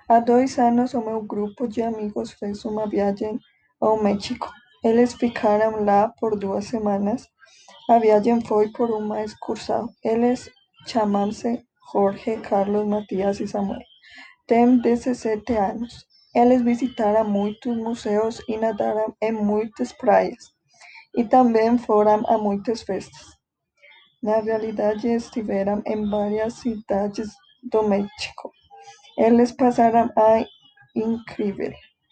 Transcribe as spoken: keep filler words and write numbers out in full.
Há dois anos, o meu grupo de amigos fez uma viagem ao México. Eles ficaram lá por duas semanas. A viagem foi por uma excursão. Eles chamam-se Jorge, Carlos, Matias e Samuel. Têm dezessete anos. Eles visitaram muitos museus e nadaram em muitas praias. E também foram a muitas festas. Na realidade, estiveram em várias cidades do México. Eles passaram a incrível.